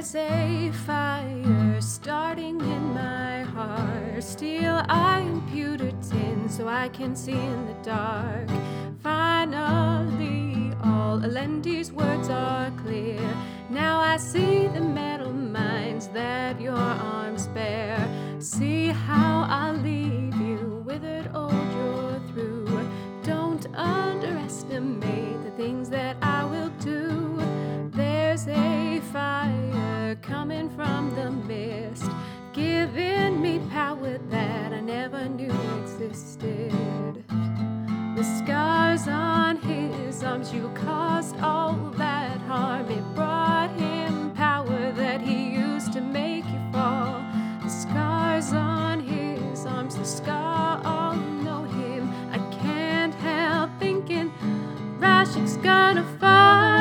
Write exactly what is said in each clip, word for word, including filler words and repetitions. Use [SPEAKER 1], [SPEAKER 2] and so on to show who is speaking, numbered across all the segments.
[SPEAKER 1] There's a fire starting in my heart. Steel I impute it in so I can see in the dark. Finally, all Alendi's words are clear. Now I see the metal minds that your arms bear. See how I'll leave you withered old you're through. Don't underestimate the things that I will do. There's a fire coming from the mist, giving me power that I never knew existed. The scars on his arms, you caused all that harm. It brought him power that he used to make you fall. The scars on his arms, the scar all know him. I can't help thinking Rashik's gonna fall.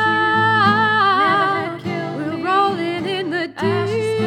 [SPEAKER 1] We're rolling in the deepness.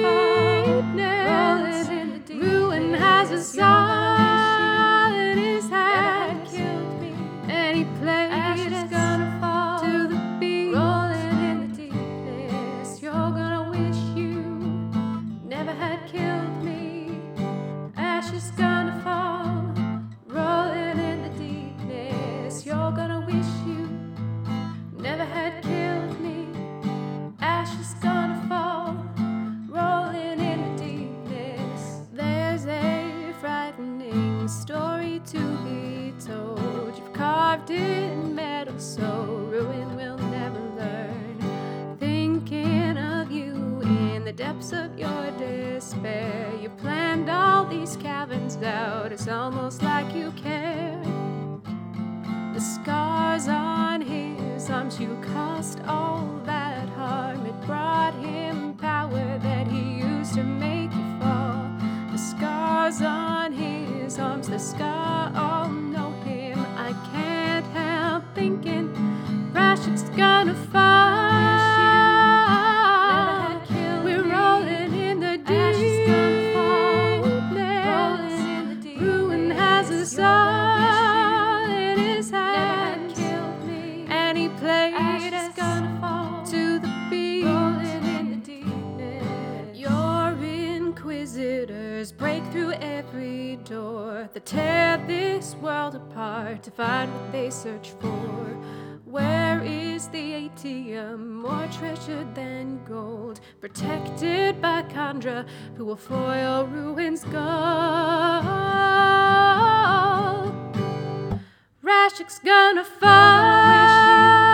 [SPEAKER 1] Ruin has us all in his hands, and he played us to the beat. Rolling in the deepness, you're gonna wish you never had killed me. Ash is gonna fall. Rolling in the deepness, you're gonna wish you never had killed me. Ash is gonna fall. Rolling in the deepness. There's a frightening story to be told. You've carved it in metal, so ruin will never learn. Thinking of you in the depths of your despair. You planned all these caverns out. It's almost like you care. The scars on his arms, you caused all that harm. It brought him power that he used to make you fall. The scars on his arms, the scar all know him. I can't help thinking Rashik's gonna fall. We're rolling in the deepness. Ruin has us all in his hands, and he played us to the beat. Your inquisitors break through every door. They tear this world apart to find what they search for. Where is the A T M, more treasured than gold, protected by Kandra, who will foil ruin's goal? Rashik's gonna fall.